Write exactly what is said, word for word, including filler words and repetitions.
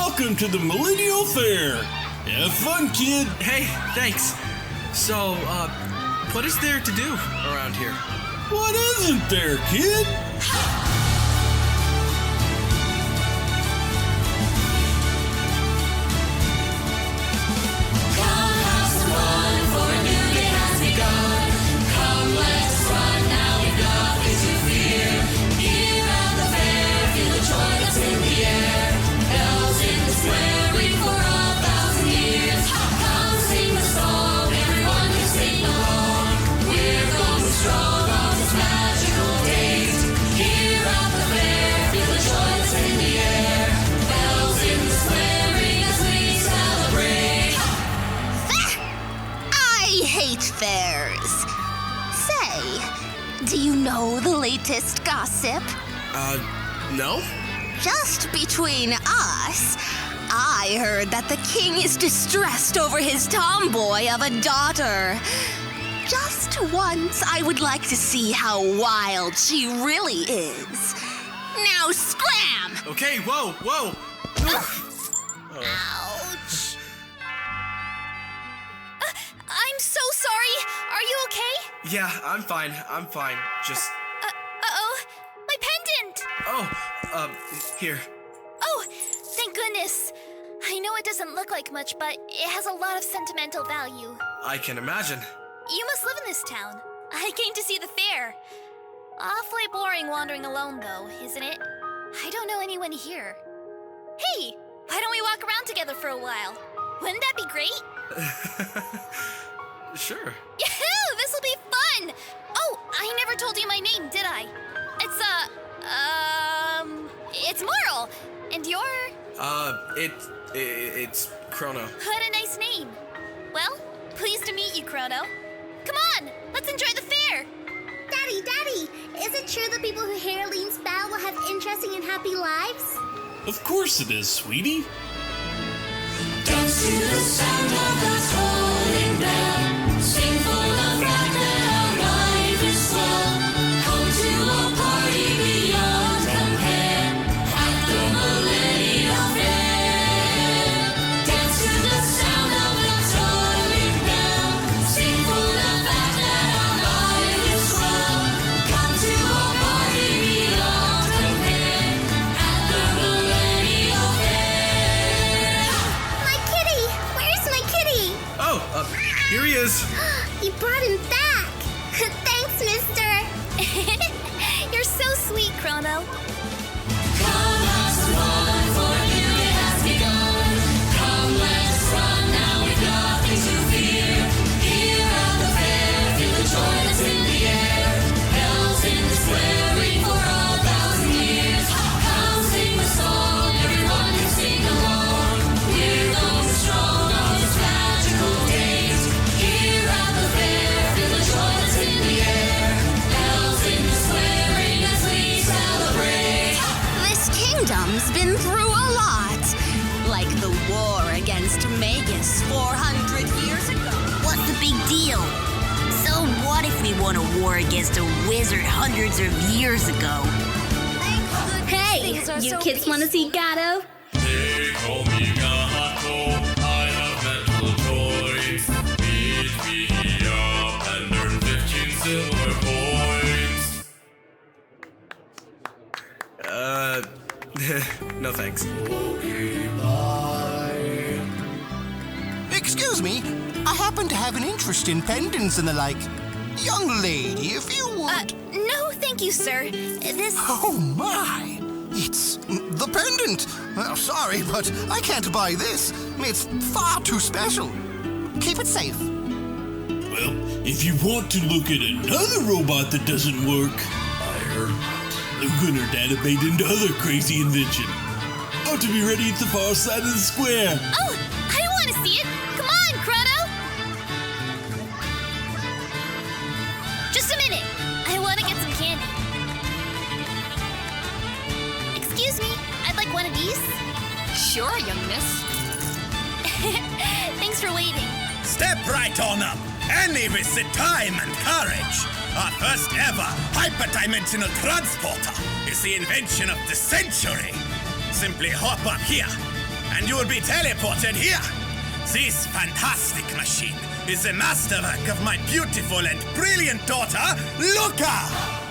welcome to the Millennial Fair. Have fun, kid. Hey, thanks. So, uh, what is there to do around here? What isn't there, kid? Fairs. Say, do you know the latest gossip? Uh, no? Just between us, I heard that the king is distressed over his tomboy of a daughter. Just once, I would like to see how wild she really is. Now scram! Okay, whoa, whoa! Oh. Ouch. I'm so sorry. Are you okay? Yeah, I'm fine. I'm fine. Just... Uh, uh-oh. My pendant! Oh, uh, here. Oh, thank goodness. I know it doesn't look like much, but it has a lot of sentimental value. I can imagine. You must live in this town. I came to see the fair. Awfully boring wandering alone, though, isn't it? I don't know anyone here. Hey, why don't we walk around together for a while? Wouldn't that be great? Sure. Yahoo! This'll be fun! Oh, I never told you my name, did I? It's, uh, um, it's Marl. And you're? Uh, it, it it's Chrono. What a nice name. Well, pleased to meet you, Chrono. Come on, let's enjoy the fair. Daddy, Daddy, is it true that people who hear Lean's bell will have interesting and happy lives? Of course it is, sweetie. Dance to the sound of that tolling bell. Sing for the fact that our life is swell. Come to a party beyond compare at the Millennial Fair. Dance to the sound of that tolling bell. Sing for the fact that our life is swell. Come to a party beyond compare at the Millennial Fair. My kitty! Where's my kitty? Oh, uh, here he is. You brought him back! Thanks, mister! You're so sweet, Chrono. Come, let's run, for a new day has begun. Come, let's run, now we've nothing to fear. Here at the fair, feel the joy that's in the air. Bells in the square ring for a thousand years. Come sing the song, everyone can sing along. We're going strong on these magical days. Here at the fair, feel the joy that's in the air. Bells in the square ring as we celebrate. This kingdom's been through a lot. Like the war against Magus four hundred years ago. What's the big deal? So what if we won a war against a wizard hundreds of years ago? Hey, you kids want to see Gato? They call me Gato, I have mental toys. Beat me up and earn fifteen silver coins. Uh, no thanks. Excuse me, I happen to have an interest in pendants and the like. Young lady, if you would... Uh, no, thank you, sir. This... Oh, my! It's the pendant! Well, sorry, but I can't buy this. It's far too special. Keep it safe. Well, if you want to look at another robot that doesn't work, I'm gonna databate into other crazy invention. Ought to be ready at the far side of the square. Oh, I want to see it. Come on, Chrono. Just a minute. I want to get some candy. Excuse me, I'd like one of these. Sure, young miss. Thanks for waiting. Step right on up. Any visit time and courage. Our first ever hyperdimensional transporter is the invention of the century. Simply hop up here and you will be teleported here. This fantastic machine is the masterwork of my beautiful and brilliant daughter, Luca!